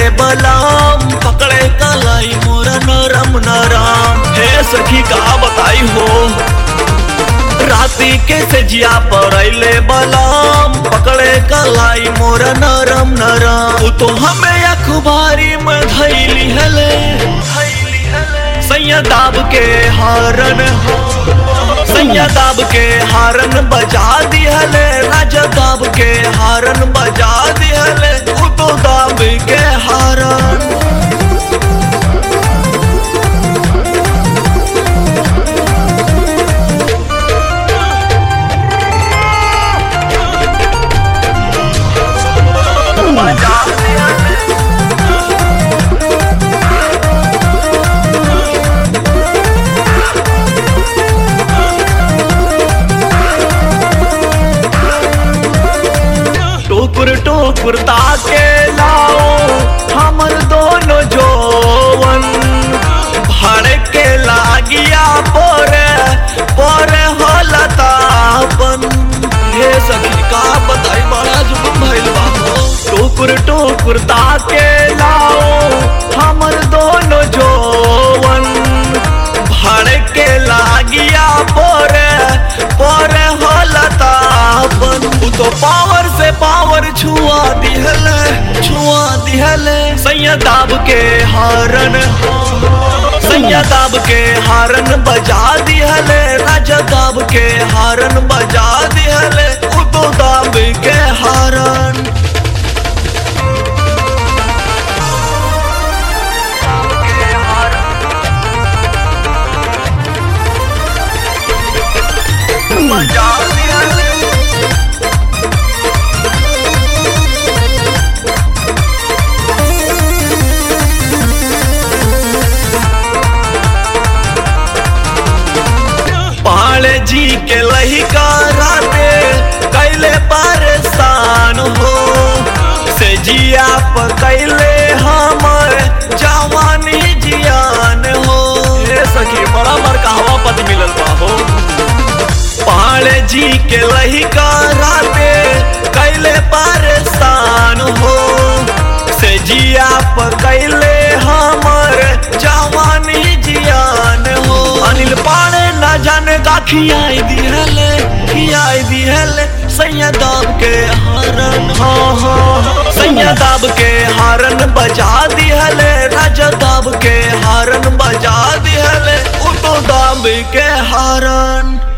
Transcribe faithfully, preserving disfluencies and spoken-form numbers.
बलाम पकड़े कलाई मोरा नरम नरम। हे सखी का बताई हो राती के सजिया पड़ैले बलाम पकड़े कलाई मोरा नरम नरम। उ तो हमें अखबारी में धैली हले सैया दाब के हारन सैया दाब के हारन बजा दिहले राजा दाब के हारन बजा दिहले उ तो दाब के हारन। टोकुर टोकुर ताके लाओ हमर दोनों जोवन भड़ के लागिया पोरे पोरे होलतापन। हे सखी का बताई बड़ा जुलुम भइल बा हो। टोकुर टोकुर ताके लाओ हमर दोनों जोवन भड़ के लागिया पोरे पोरे होलतापन। उ तो पावर से पावर छुआ दिहले छुआ दिहले सैया दाब के हारन सैया दाब के हारन बजा दिहले राजा दाब के हारन बजा दिहले उ तो दाब के हारन। बजा दिहले पाले जी के लहिका राते कैले परेशान हो से जिया पकैले हमर जवानी जियान हो। हे सखी बड़ा बड़का हवा पद मिलल बा हो। पाले जी के लहिका राते कैले परेशान हो से जिया पकैले हमर जवानी जियान हो। अनिल पाड़े न जाने का खियाई दिहले खियाई दिहले सैया दाब के हारन हाँ हाँ सैया दाब के हारन बजा दिहले राजा दाब के हारन बजा दिहले उ तो दाब के हारन।